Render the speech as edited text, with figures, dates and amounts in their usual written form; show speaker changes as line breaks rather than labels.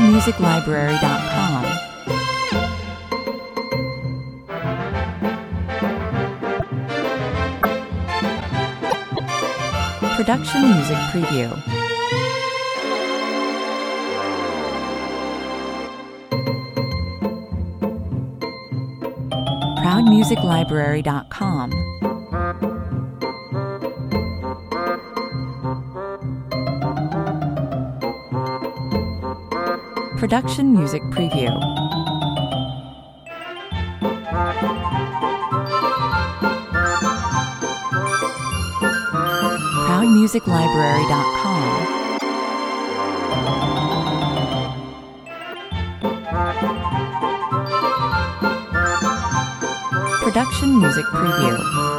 ProudMusicLibrary.com. Production Music Preview. ProudMusicLibrary.com. Production Music Preview. ProudMusicLibrary.com. Production Music Preview.